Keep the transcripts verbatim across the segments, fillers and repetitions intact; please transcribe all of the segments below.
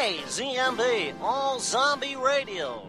Hey, Z M B, all zombie radio.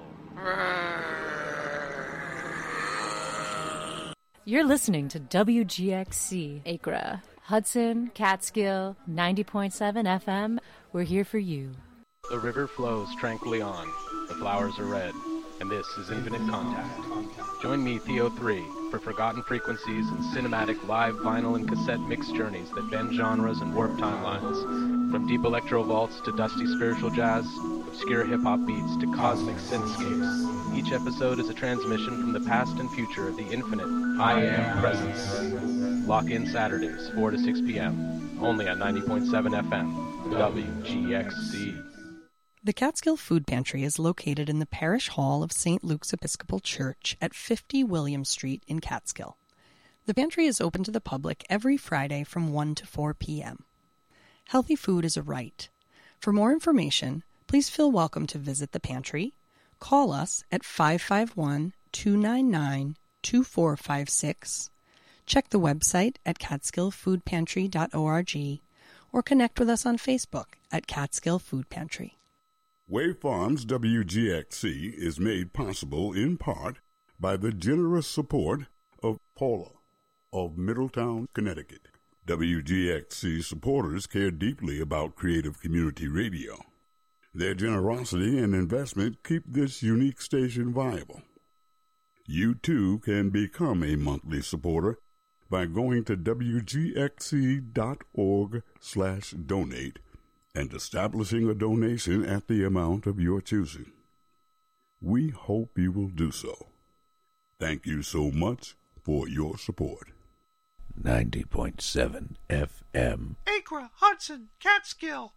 You're listening to W G X C, Acra, Hudson, Catskill, ninety point seven F M. We're here for you. The river flows tranquilly on, the flowers are red, and this is Infinite Contact. Join me, Theo three, for forgotten frequencies and cinematic live vinyl and cassette mix journeys that bend genres and warp timelines. From deep electro vaults to dusty spiritual jazz, obscure hip-hop beats to cosmic synthscapes, each episode is a transmission from the past and future of the infinite I Am Presence. Lock in Saturdays, four to six p.m., only on ninety point seven F M, W G X C. The Catskill Food Pantry is located in the Parish Hall of Saint Luke's Episcopal Church at fifty William Street in Catskill. The pantry is open to the public every Friday from one to four p.m. Healthy food is a right. For more information, please feel welcome to visit the pantry. Call us at five five one, two nine nine, two four five six. Check the website at catskill food pantry dot org or connect with us on Facebook at Catskill Food Pantry. Wave Farms W G X C is made possible in part by the generous support of Paula of Middletown, Connecticut. W G X C supporters care deeply about creative community radio. Their generosity and investment keep this unique station viable. You too can become a monthly supporter by going to W G X C dot org slash donate and establishing a donation at the amount of your choosing. We hope you will do so. Thank you so much for your support. ninety point seven F M. Acra, Hudson, Catskill.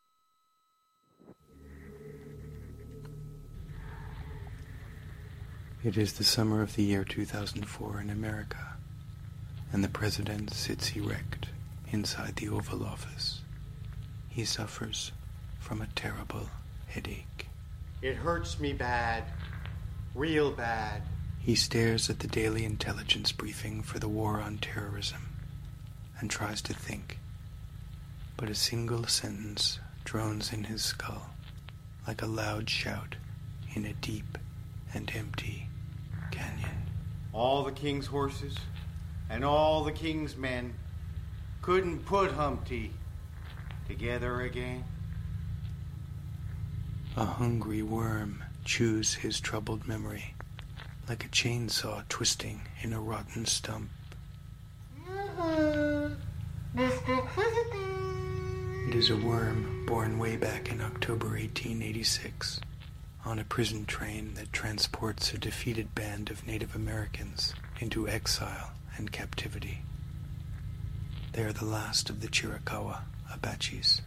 It is the summer of the year two thousand four in America, and the president sits erect inside the Oval Office. He suffers from a terrible headache. It hurts me bad. Real bad. He stares at the daily intelligence briefing for the war on terrorism and tries to think. But a single sentence drones in his skull like a loud shout in a deep and empty canyon. All the king's horses and all the king's men couldn't put Humpty together again. A hungry worm chews his troubled memory like a chainsaw twisting in a rotten stump. It is a worm born way back in October eighteen eighty-six on a prison train that transports a defeated band of Native Americans into exile and captivity. They are the last of the Chiricahua Apaches.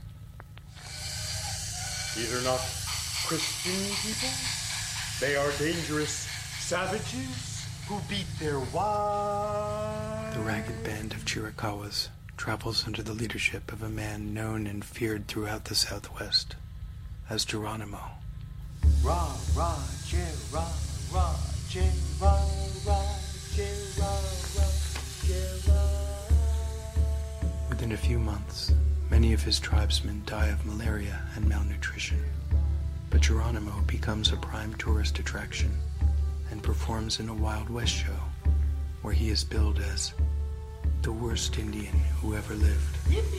These are not Christian people. They are dangerous savages who beat their wives. The ragged band of Chiricahuas travels under the leadership of a man known and feared throughout the Southwest as Geronimo. Ra, ra, che, ra, ra, che, ra, ra, che, ra, ra, che, ra. Within a few months, many of his tribesmen die of malaria and malnutrition, but Geronimo becomes a prime tourist attraction and performs in a Wild West show where he is billed as the worst Indian who ever lived.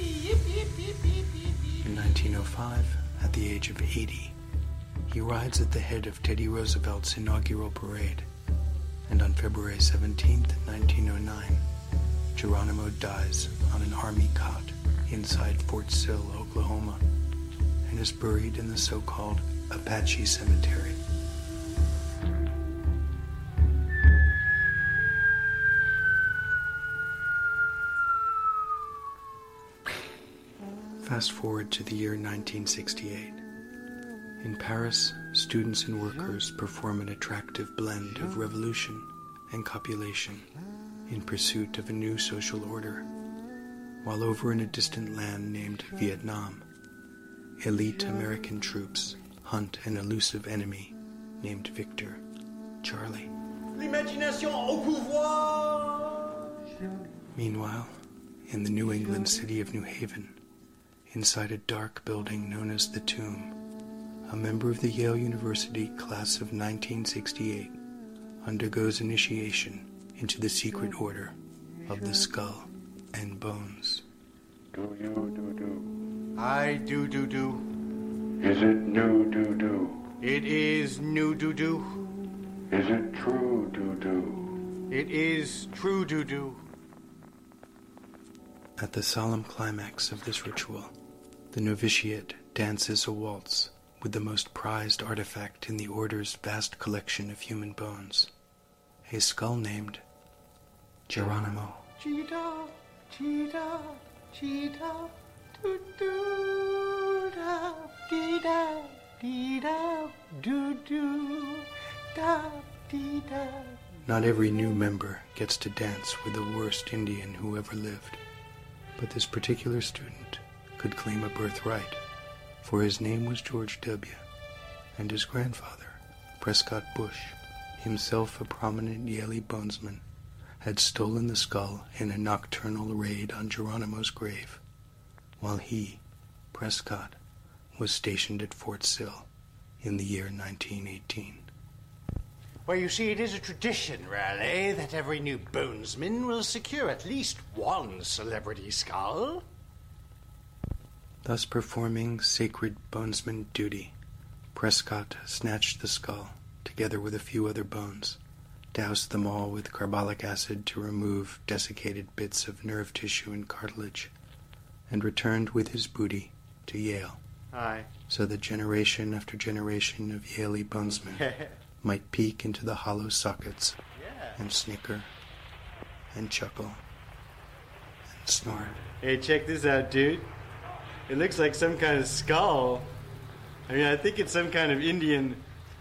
In nineteen oh five, at the age of eighty, he rides at the head of Teddy Roosevelt's inaugural parade, and on February seventeenth, nineteen oh nine, Geronimo dies on an army cot inside Fort Sill, Oklahoma, and is buried in the so-called Apache Cemetery. Fast forward to the year nineteen sixty-eight. In Paris, students and workers perform an attractive blend of revolution and copulation in pursuit of a new social order, while over in a distant land named Vietnam, elite American troops hunt an elusive enemy named Victor, Charlie. L'imagination au pouvoir! Meanwhile, in the New England city of New Haven, inside a dark building known as the Tomb, a member of the Yale University class of nineteen sixty-eight, undergoes initiation into the secret order of the Skull and Bones. Do you do do? I do do do. Is it new do do? It is new do do. Is it true do do? It is true do do. At the solemn climax of this ritual, the novitiate dances a waltz with the most prized artifact in the order's vast collection of human bones, a skull named Geronimo. Cheetah, cheetah, cheetah, doo doo da, dee da, dee da, doo doo da, dee da. Not every new member gets to dance with the worst Indian who ever lived, but this particular student could claim a birthright, for his name was George W., and his grandfather, Prescott Bush, himself a prominent Yale bonesman, had stolen the skull in a nocturnal raid on Geronimo's grave, while he, Prescott, was stationed at Fort Sill in the year nineteen eighteen. Well, you see, it is a tradition, Raleigh, that every new bonesman will secure at least one celebrity skull. Thus performing sacred bonesman duty, Prescott snatched the skull, together with a few other bones, doused them all with carbolic acid to remove desiccated bits of nerve tissue and cartilage, and returned with his booty to Yale. Aye. So that generation after generation of Yale bonesmen might peek into the hollow sockets Yeah. and snicker and chuckle and snort. Hey, check this out, dude. It looks like some kind of skull. I mean, I think it's some kind of Indian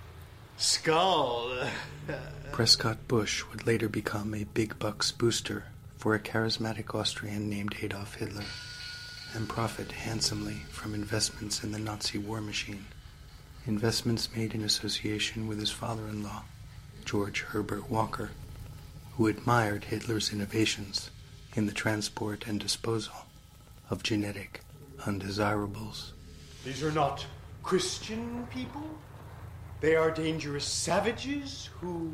skull. Prescott Bush would later become a big bucks booster for a charismatic Austrian named Adolf Hitler, and profit handsomely from investments in the Nazi war machine, investments made in association with his father-in-law, George Herbert Walker, who admired Hitler's innovations in the transport and disposal of genetic undesirables. These are not Christian people. They are dangerous savages who...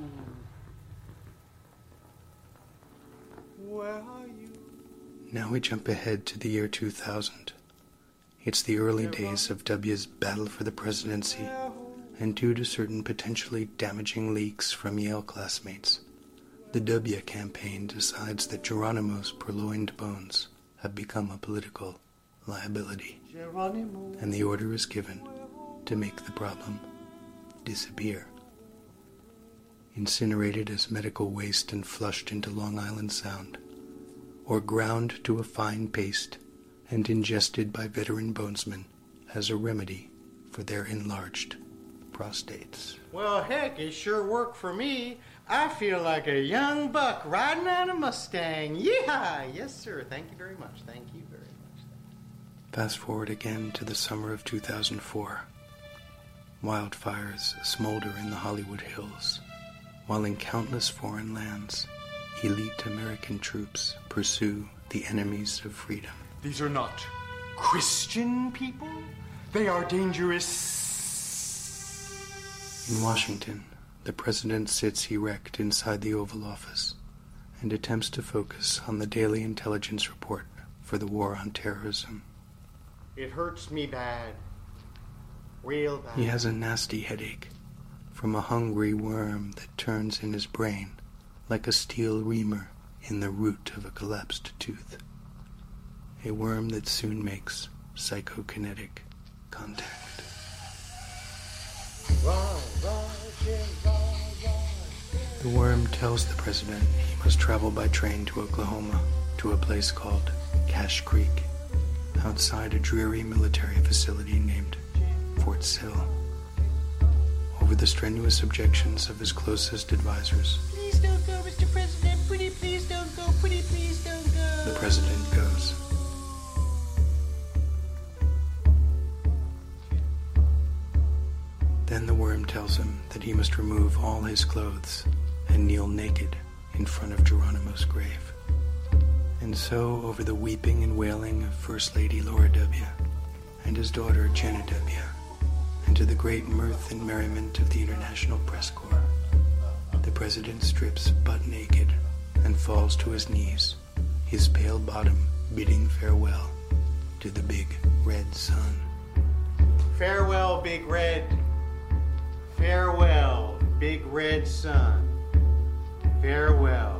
Where are you? Now we jump ahead to the year two thousand. It's the early days of W's battle for the presidency, and due to certain potentially damaging leaks from Yale classmates, the W campaign decides that Geronimo's purloined bones have become a political liability, and the order is given to make the problem disappear. Incinerated as medical waste and flushed into Long Island Sound, or ground to a fine paste and ingested by veteran bonesmen as a remedy for their enlarged prostates. Well, heck, it sure worked for me. I feel like a young buck riding on a Mustang. Yeehaw! Yes, sir. Thank you very much. Thank you very much. Fast forward again to the summer of two thousand four. Wildfires smolder in the Hollywood Hills, while in countless foreign lands, elite American troops pursue the enemies of freedom. These are not Christian people. They are dangerous. In Washington, the president sits erect inside the Oval Office and attempts to focus on the daily intelligence report for the war on terrorism. It hurts me bad. Real bad. He has a nasty headache from a hungry worm that turns in his brain like a steel reamer in the root of a collapsed tooth. A worm that soon makes psychokinetic contact. The worm tells the president he must travel by train to Oklahoma to a place called Cache Creek, outside a dreary military facility named Fort Sill. Over the strenuous objections of his closest advisors, Please don't go, Mister President. Pretty please don't go. Pretty please don't go. the president goes. Then the worm tells him that he must remove all his clothes and kneel naked in front of Geronimo's grave. And so, over the weeping and wailing of First Lady Laura W. and his daughter Janet W. and and to the great mirth and merriment of the International Press Corps, the President strips butt naked and falls to his knees, his pale bottom bidding farewell to the big red sun. Farewell, Big Red. Farewell, Big Red Sun. Farewell.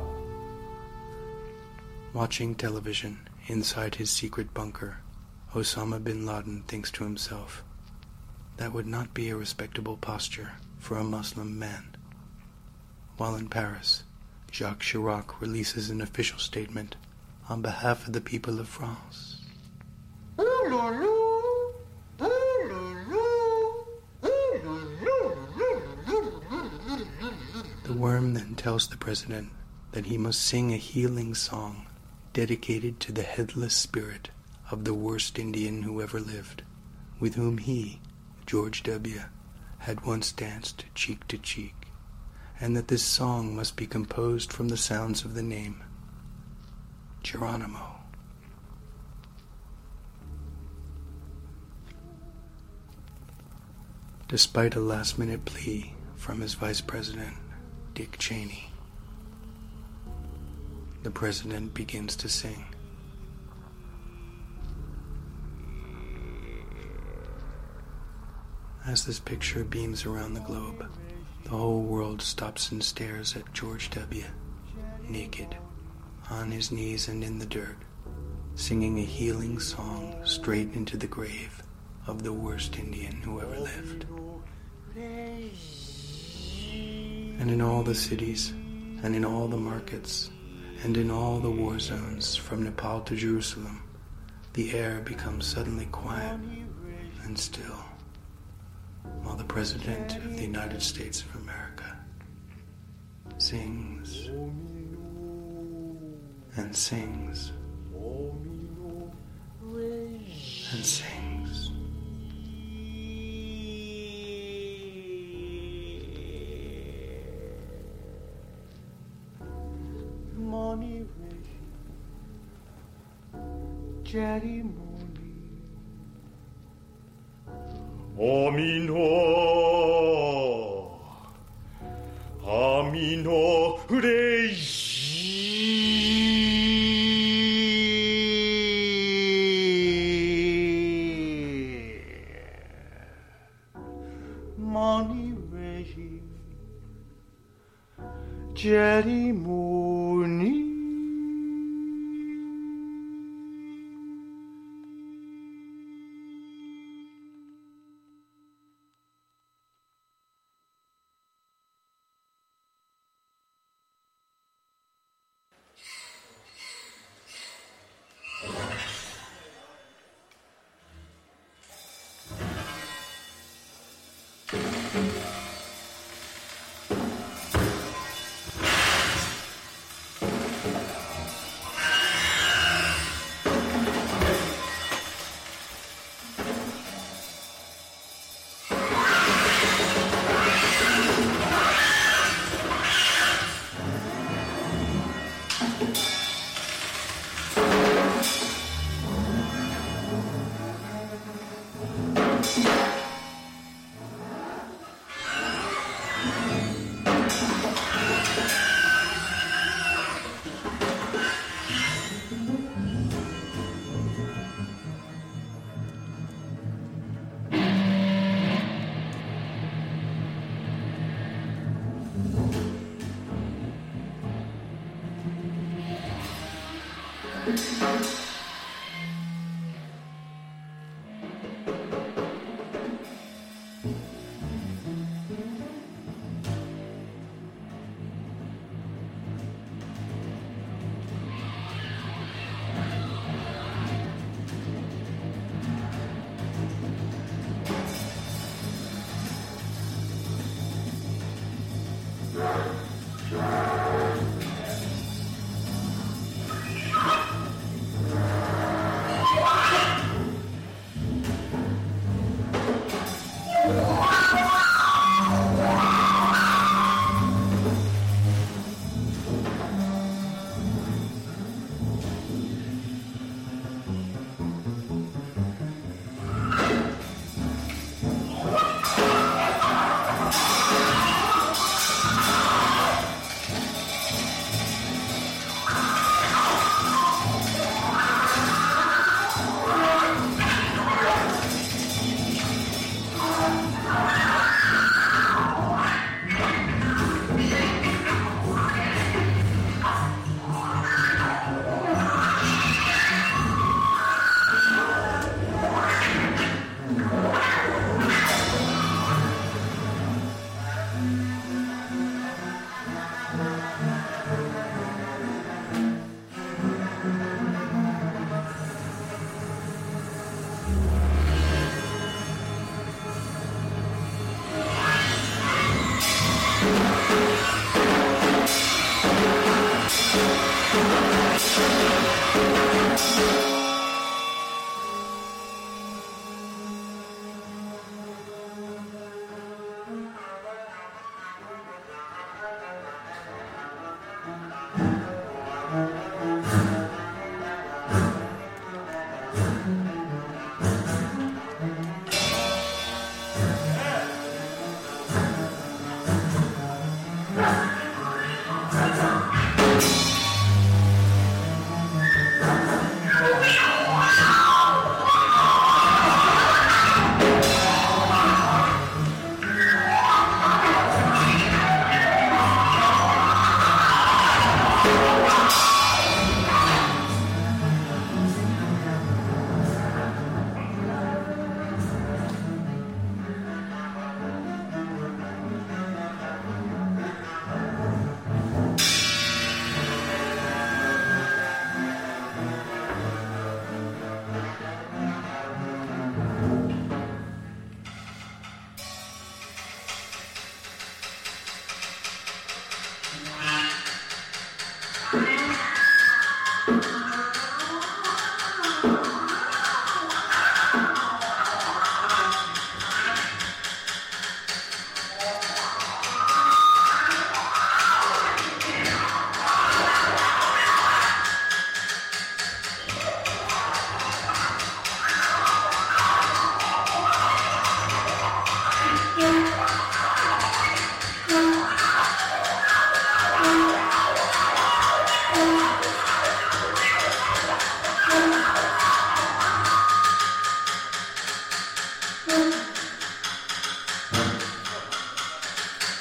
Watching television inside his secret bunker, Osama bin Laden thinks to himself, that would not be a respectable posture for a Muslim man. While in Paris, Jacques Chirac releases an official statement on behalf of the people of France. The worm then tells the president that he must sing a healing song dedicated to the headless spirit of the worst Indian who ever lived, with whom he, George W., had once danced cheek to cheek, and that this song must be composed from the sounds of the name Geronimo. Despite a last-minute plea from his vice president, Dick Cheney, the president begins to sing. As this picture beams around the globe, the whole world stops and stares at George W., naked, on his knees and in the dirt, singing a healing song straight into the grave of the worst Indian who ever lived. And in all the cities, and in all the markets, and in all the war zones from Nepal to Jerusalem, the air becomes suddenly quiet and still, while the President of the United States of America sings and sings and sings. Money Jerry Mooney Amino Amino Reishi Money Reishi Jerry Mooney.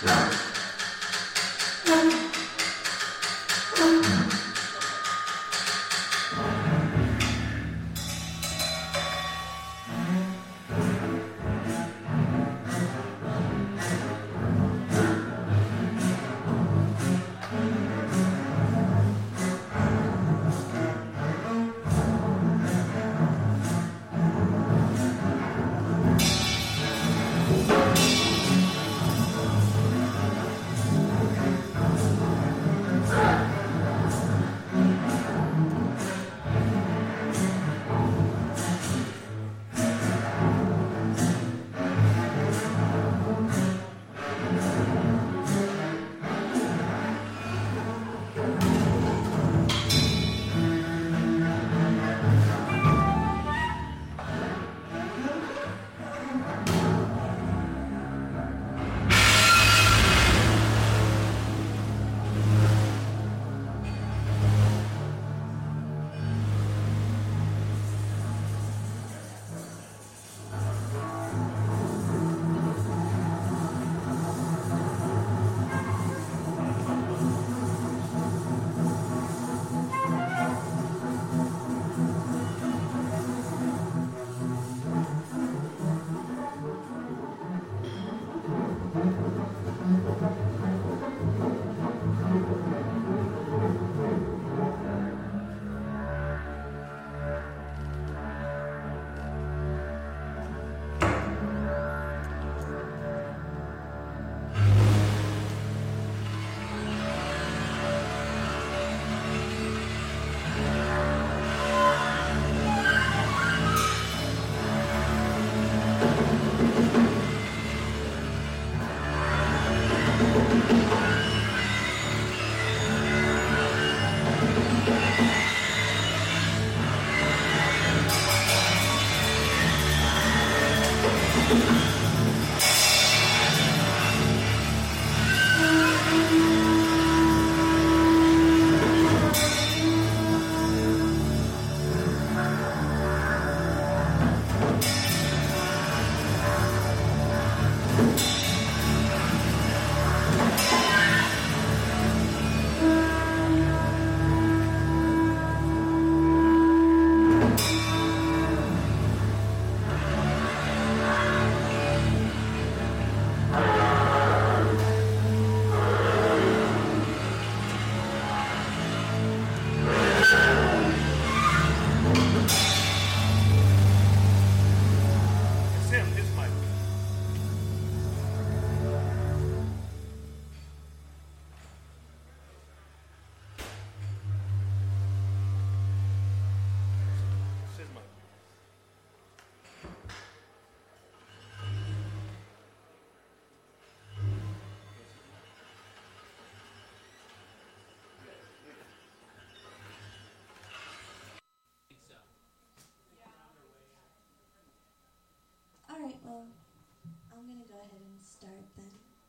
Alright, well, I'm gonna go ahead and start then.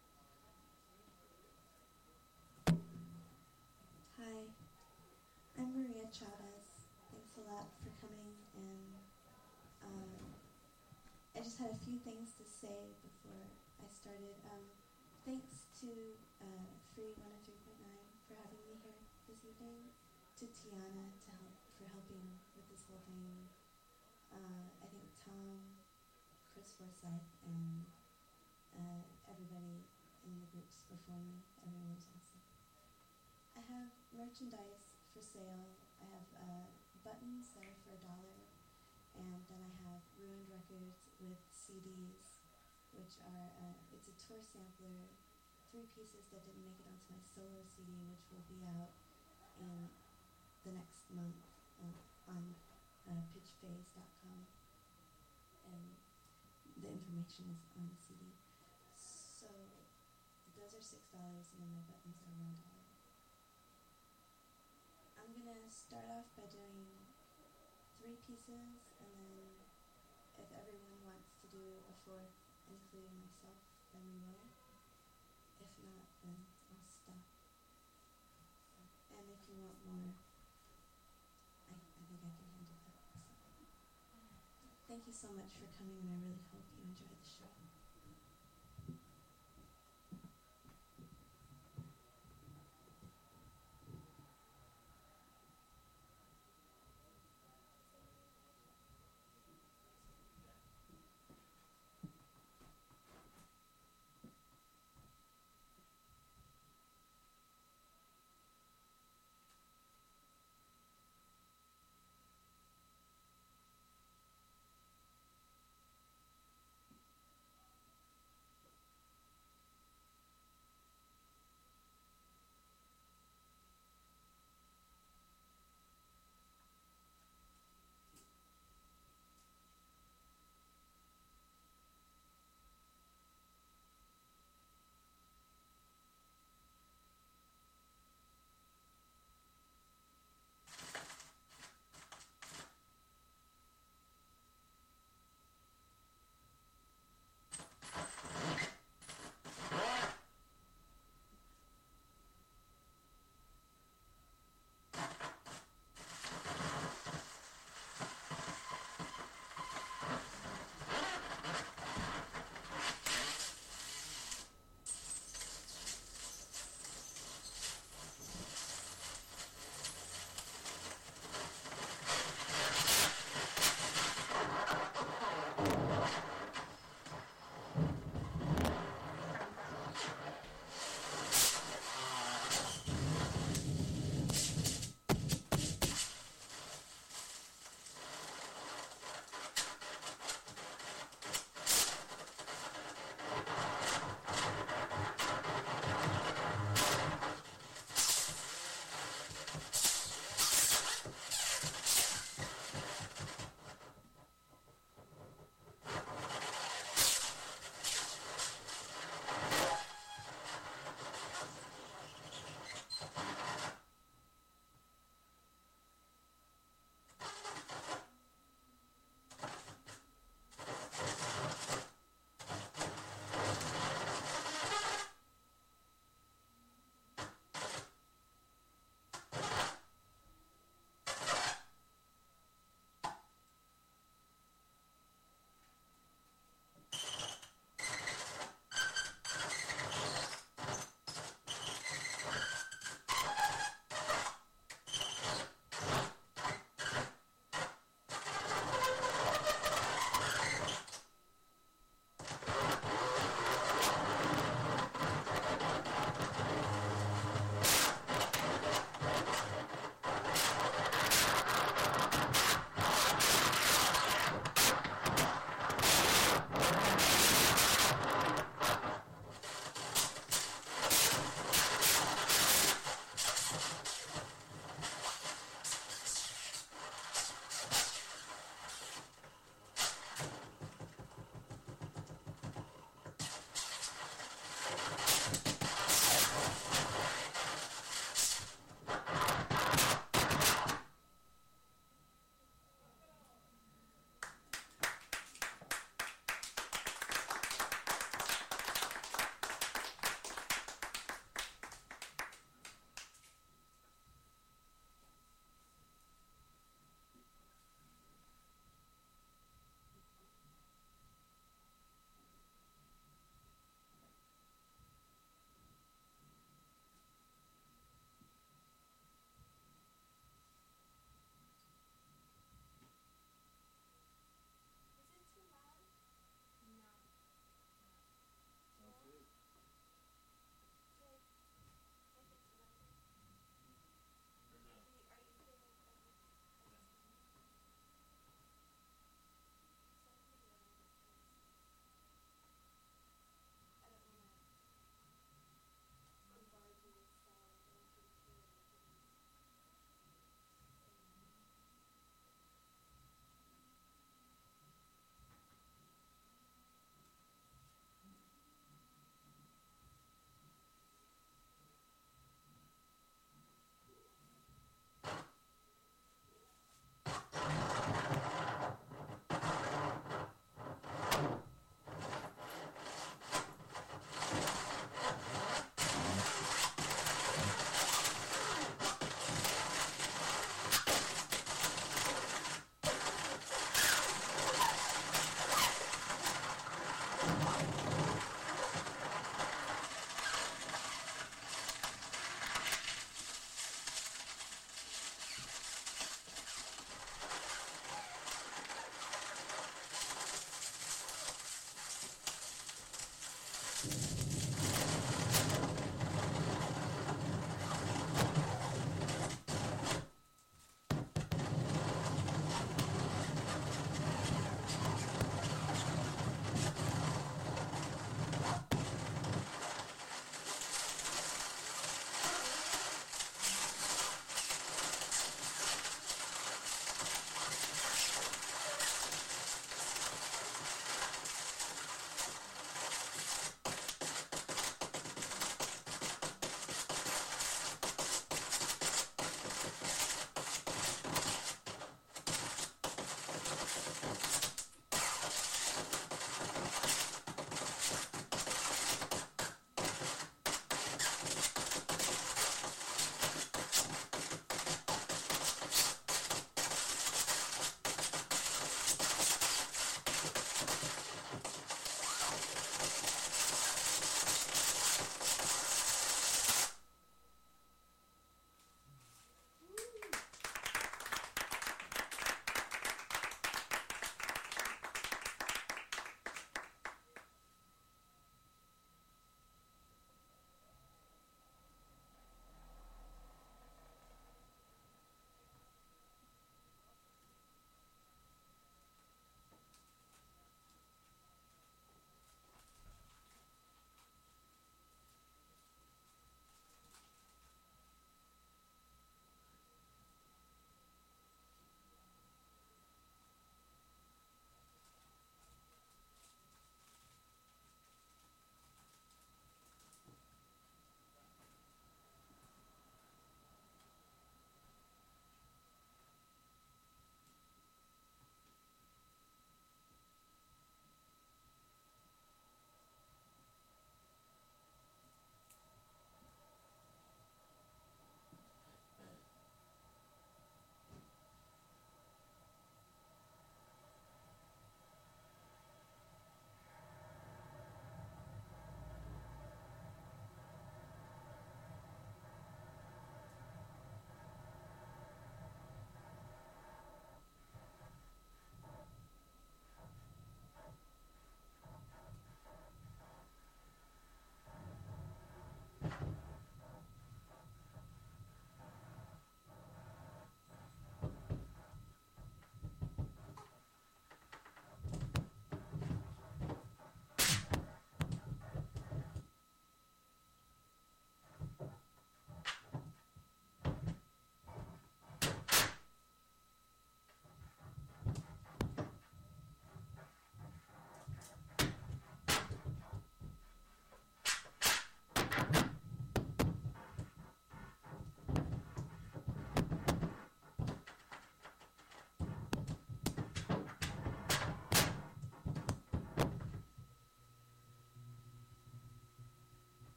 Hi, I'm Maria Chavez. Thanks a lot for coming, and um, I just had a few things to say before I started. Um, thanks to uh, Free one oh three point nine for having me here this evening, to Tiana to help for helping with this whole thing. Uh, I think Tom, Chris Forsyth, and uh, everybody in the groups before me. Everyone was awesome. I have merchandise for sale. I have uh, buttons that are for a dollar, and then I have Ruined Records with C Ds, which are, uh, it's a tour sampler, three pieces that didn't make it onto my solo C D, which will be out in the next month uh, on uh, pitch phase dot com. And the information is on the C D. So those are six dollars, and then my buttons are one dollar. I'm gonna start off by doing three pieces, and then if everyone wants to do a fourth, including myself, then we will. If not, then I'll stop. And if you want more, I, I think I can handle that. So. Thank you so much for coming, and I really hope you enjoy the show.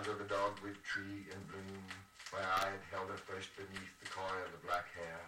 under the dogwood tree in bloom, where I had held her first beneath the coil of black hair.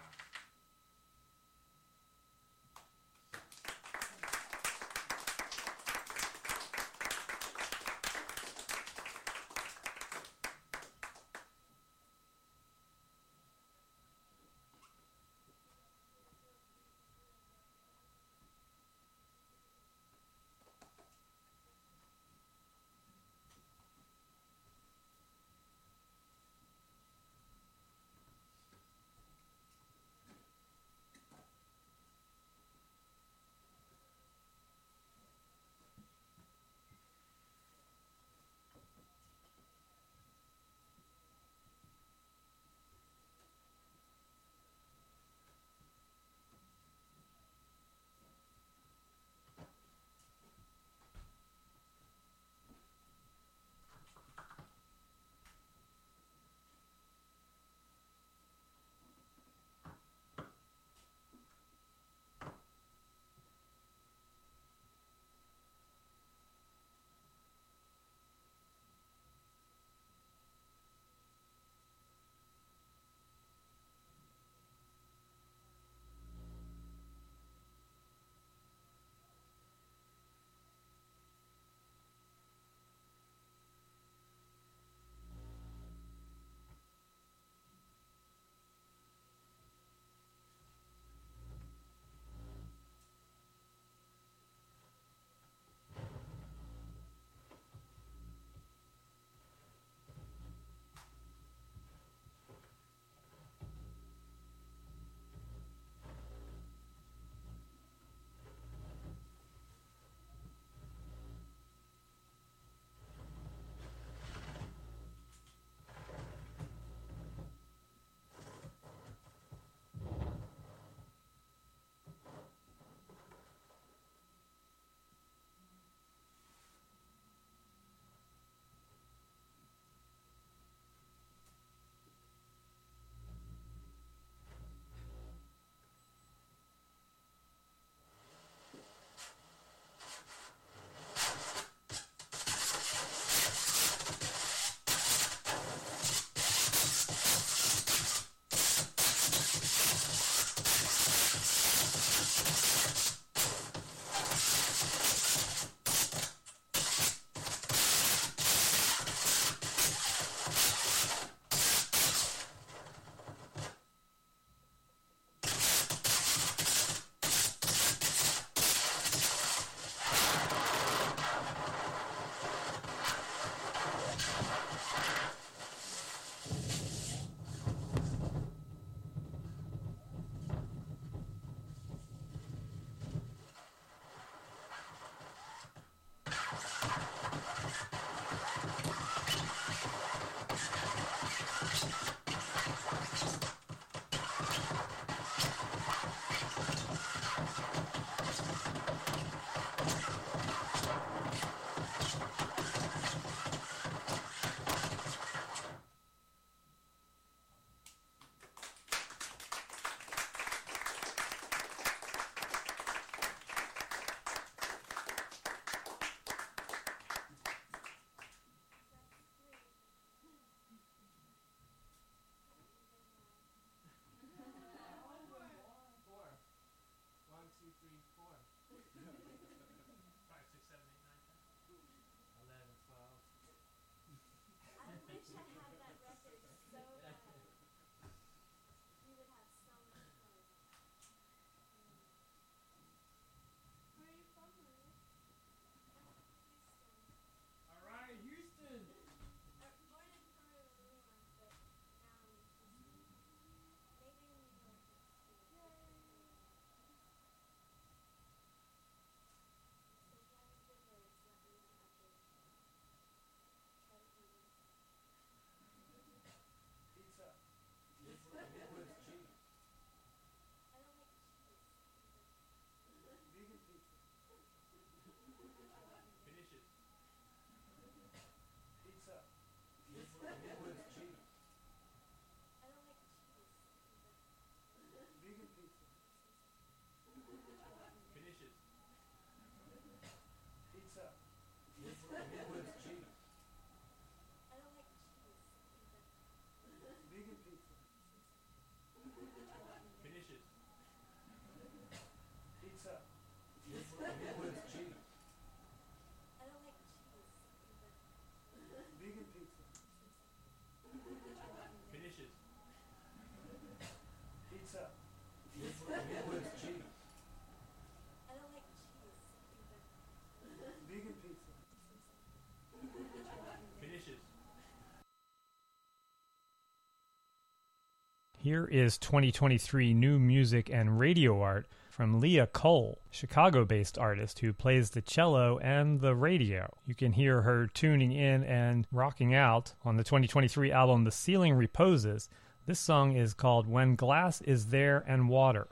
Here is twenty twenty-three new music and radio art from Leah Cole, Chicago-based artist who plays the cello and the radio. You can hear her tuning in and rocking out on the twenty twenty-three album The Ceiling Reposes. This song is called When Glass Is There and Water.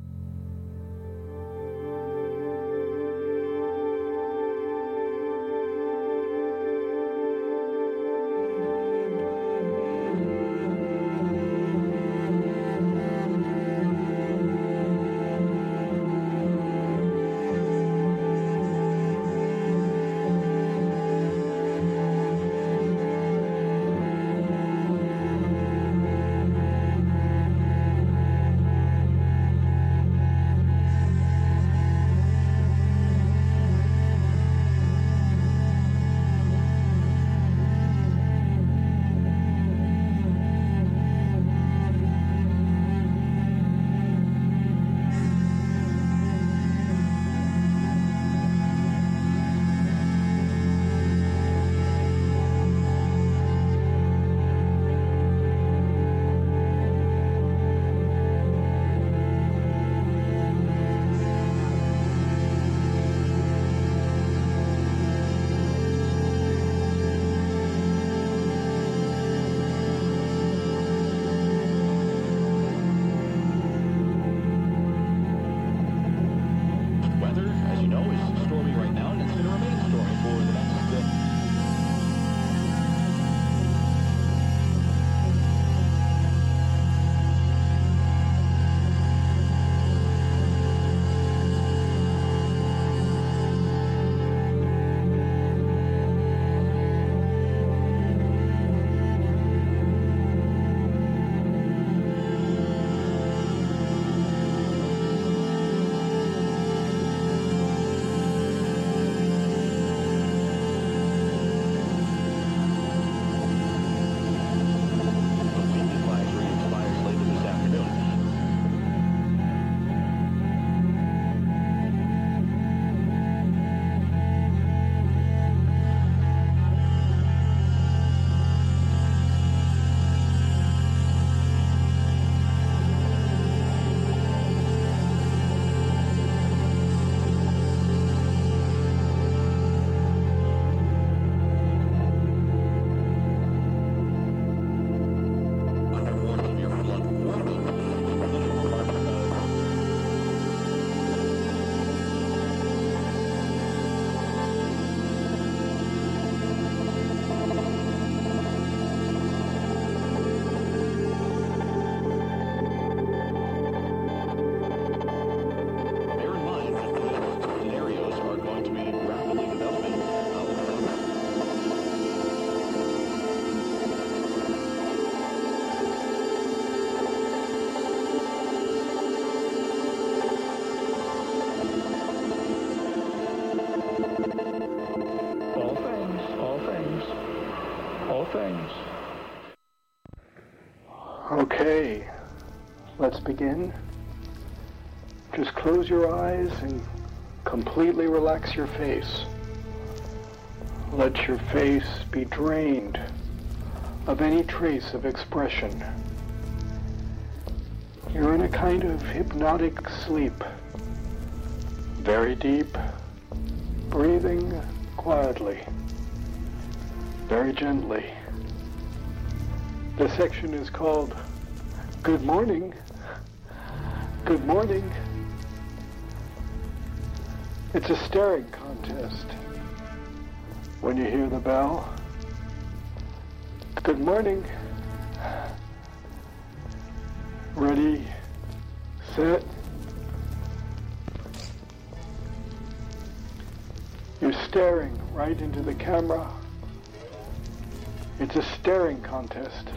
things. Okay, let's begin. Just close your eyes and completely relax your face. Let your face be drained of any trace of expression. You're in a kind of hypnotic sleep. Very deep, breathing quietly, very gently. This section is called Good Morning. Good morning. It's a staring contest. When you hear the bell, good morning. Ready, set. You're staring right into the camera. It's a staring contest.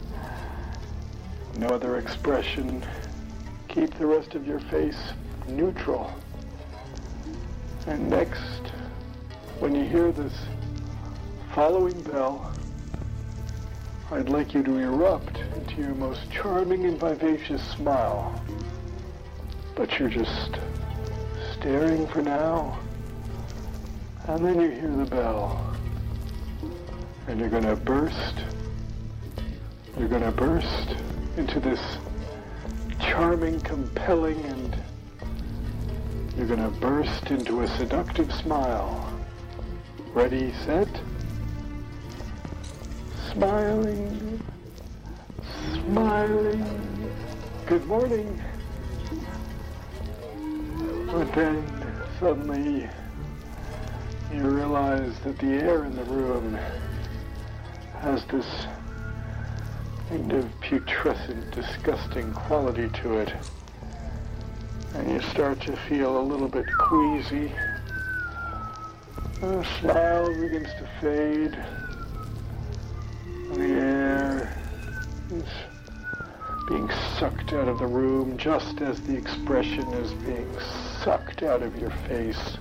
No other expression. Keep the rest of your face neutral. And next, when you hear this following bell, I'd like you to erupt into your most charming and vivacious smile. But you're just staring for now. And then you hear the bell. And you're gonna burst, you're gonna burst into this charming, compelling, and you're going to burst into a seductive smile. Ready, set? Smiling, smiling. Good morning. But then suddenly you realize that the air in the room has this kind of putrescent, disgusting quality to it. And you start to feel a little bit queasy. The smile begins to fade. The air is being sucked out of the room just as the expression is being sucked out of your face.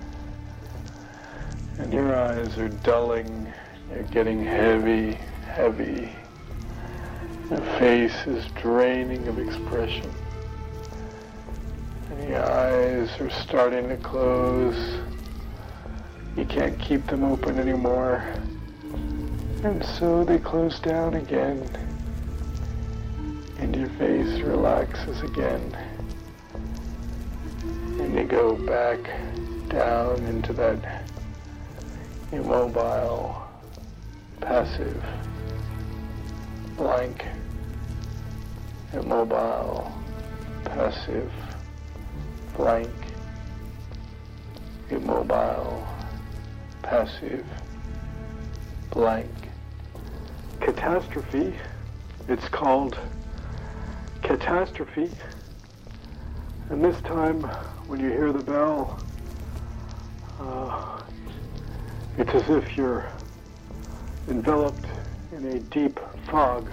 And your eyes are dulling. You're getting heavy, heavy. The face is draining of expression. And the eyes are starting to close. You can't keep them open anymore. And so they close down again. And your face relaxes again. And you go back down into that immobile, passive, blank, immobile, passive, blank, immobile, passive, blank. Catastrophe. It's called catastrophe. And this time, when you hear the bell, uh, it's as if you're enveloped in a deep fog.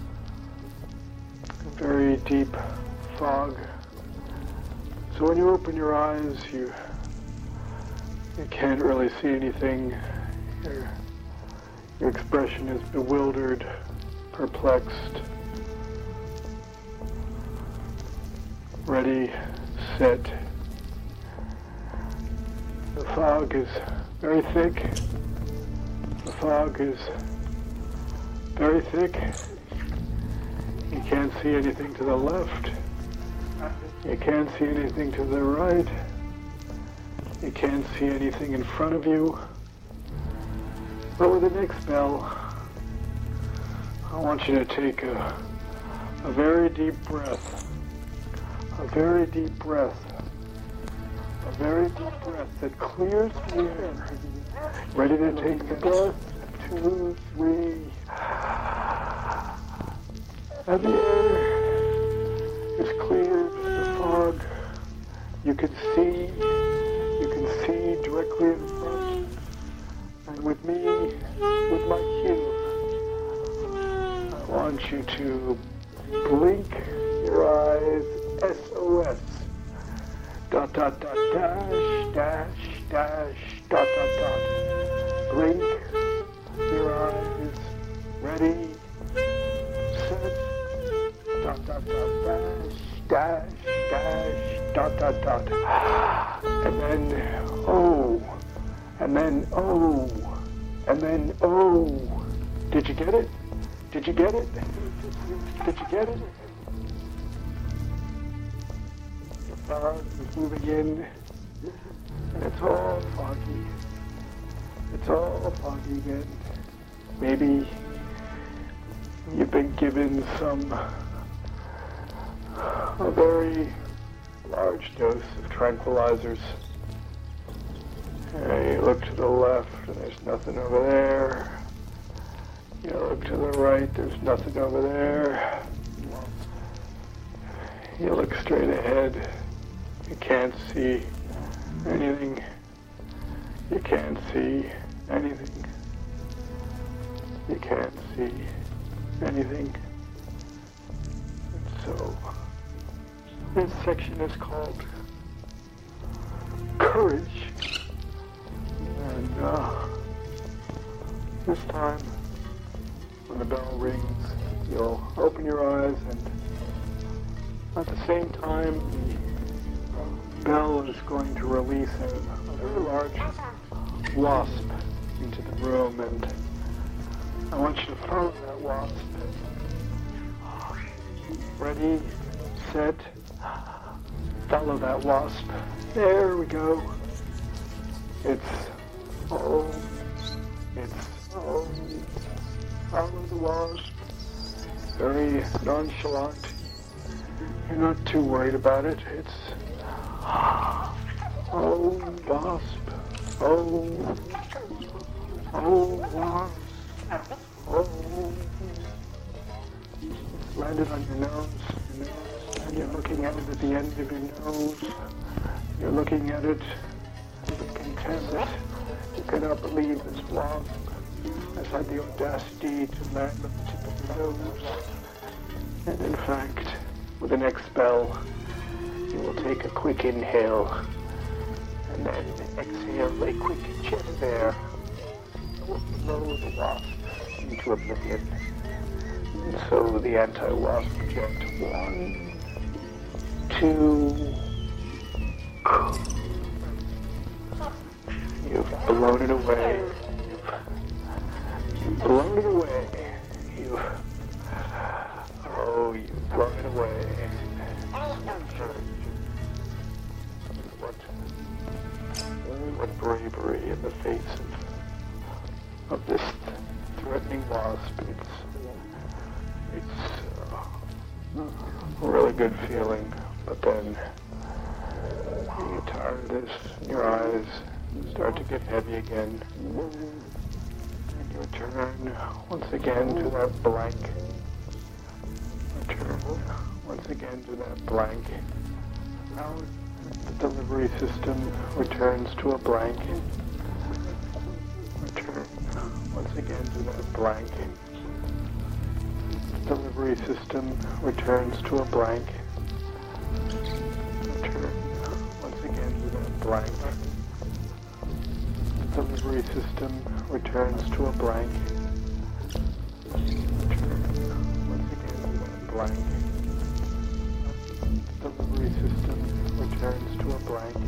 A very deep fog. So when you open your eyes, you you can't really see anything. Your, your expression is bewildered, perplexed. Ready, set. The fog is very thick. The fog is very thick. You can't see anything to the left. You can't see anything to the right. You can't see anything in front of you. But with the next bell, I want you to take a, a very deep breath. A very deep breath. A very deep breath that clears the air. Ready to take the breath? Two, three. And the air is cleared. The fog. You can see. You can see directly in front. And with me, with my cue, I want you to blink your eyes. S O S. Dot, dot, dot, dash, dash, dash, dot, dot, dot. Blink your eyes. Ready, set. Dot, dot, dot, dash, dash, dash, dot, dot, dot. And then, oh. And then, oh. And then, oh. Did you get it? Did you get it? Did you get it? The fog is moving in, and it's all foggy. It's all foggy again. Maybe you've been given some, a very large dose of tranquilizers. And you look to the left, and there's nothing over there. You look to the right, there's nothing over there. You look straight ahead. You can't see anything. You can't see anything. You can't see anything. And so, this section is called Courage. And uh, this time, when the bell rings, you'll open your eyes, and at the same time, the bell is going to release a, a very large wasp into the room, and I want you to follow that wasp. Ready, set. Follow that wasp. There we go. It's oh, it's oh, follow the wasp. Very nonchalant. You're not too worried about it. It's oh, wasp. Oh, oh, wasp. Oh, it's landed on your nose. Your nose. And you're looking at it at the end of your nose. You're looking at it with contempt. You cannot believe this wasp has had the audacity to land on the tip of your nose. And in fact, with the next spell, you will take a quick inhale and then exhale a quick jet of air. It will blow the wasp into oblivion. And so the anti-wasp jet, one, two, you've blown it away. You've, you've blown it away. You've, oh, you've blown it away. What, what bravery in the face of, of this threatening wasp. It's, it's uh, a really good feeling, but then you get tired of this, and your eyes start to get heavy again, and you return once again to that blank. Return once again to that blank. Now the delivery system returns to a blank. Return once again to that blank. The delivery system returns to a blank. Return once again to that blank. The delivery system returns to a blank. Return once again to that blank. The delivery system returns to a blank.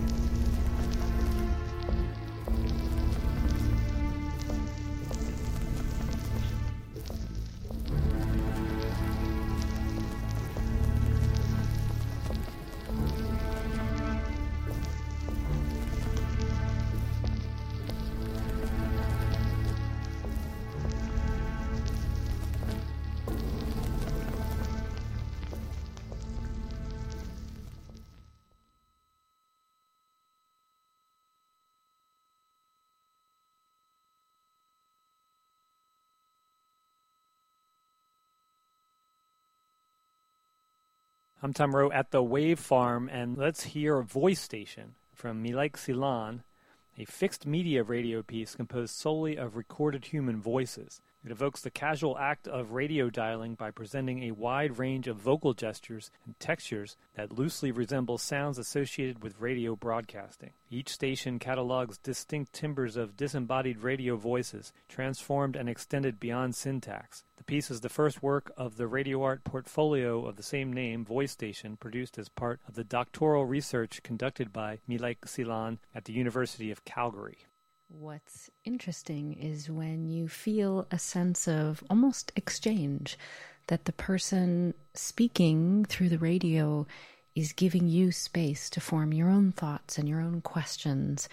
I'm Tom Rowe at the Wave Farm, and let's hear a voice station from Milaik Silan, a fixed media radio piece composed solely of recorded human voices. It evokes the casual act of radio dialing by presenting a wide range of vocal gestures and textures that loosely resemble sounds associated with radio broadcasting. Each station catalogs distinct timbres of disembodied radio voices, transformed and extended beyond syntax. The piece is the first work of the radio art portfolio of the same name, Voice Station, produced as part of the doctoral research conducted by Milaik Silan at the University of Calgary. What's interesting is when you feel a sense of almost exchange, that the person speaking through the radio is giving you space to form your own thoughts and your own questions.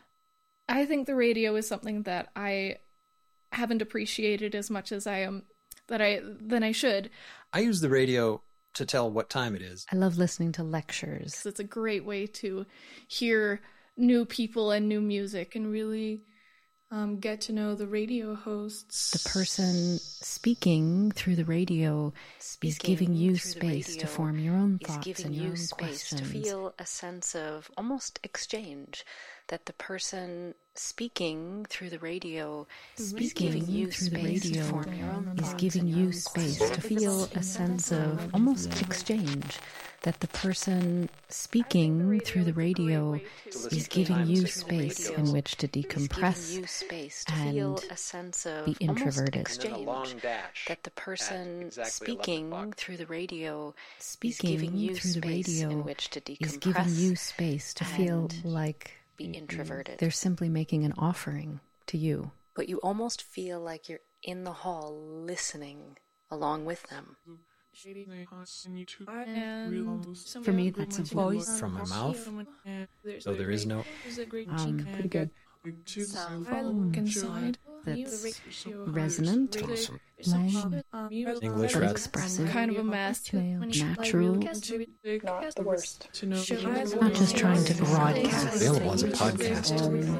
I think the radio is something that I haven't appreciated as much as I am that I than I should. I use the radio to tell what time it is. I love listening to lectures. It's a great way to hear new people and new music and really um, get to know the radio hosts. The person speaking through the radio speaking is giving you space to form your own thoughts and your own questions. To feel a sense of almost exchange, that the person speaking through the radio speaking giving you through the radio to form your own is giving you space to feel a sense of almost exchange, that the person speaking through the radio is giving you space in which to decompress and a sense of be introverted. Exchange, that the person speaking through the radio speaking giving you through the radio in which to decompress is giving you space to feel like be introverted. They're simply making an offering to you. But you almost feel like you're in the hall listening along with them. For me, that's a voice from my mouth. So there is no. Um, pretty good. Sound inside that's resonant, Awesome. loud, English but rather. expressive, kind of a master. natural. Not the worst. Not just trying to broadcast. Available as a podcast.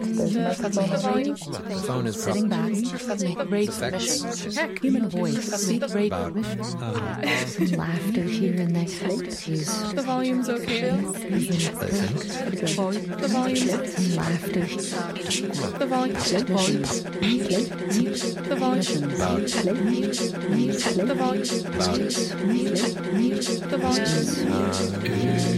The phone is sitting back, probably make radio effects. Heck, human voice, make radio About, mission. um, Some laughter here and there. Use The volume's okay. I think. The volume's some laughter. The volume. The volume. About. The volume. About. The volume.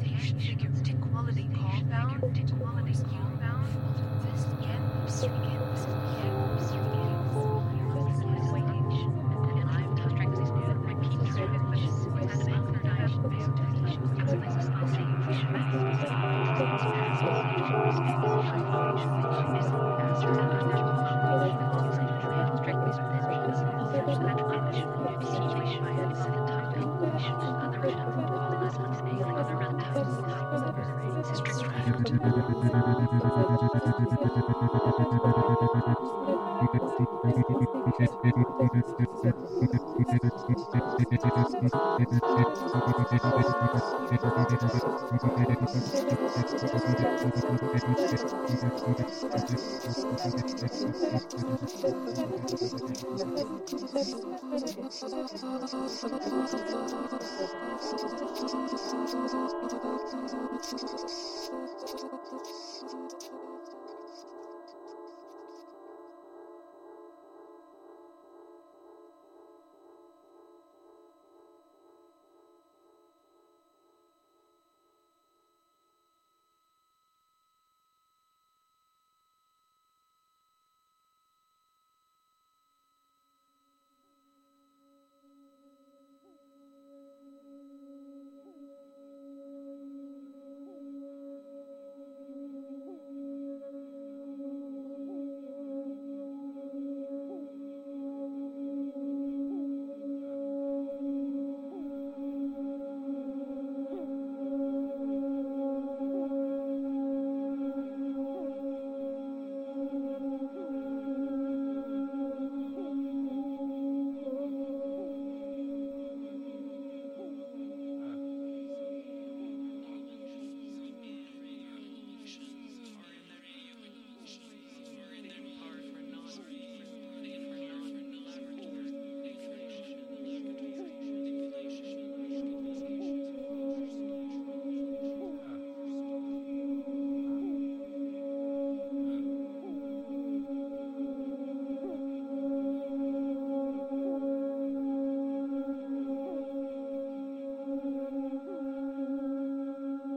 Quality call bound, quality call bound. This again, again. Thank you.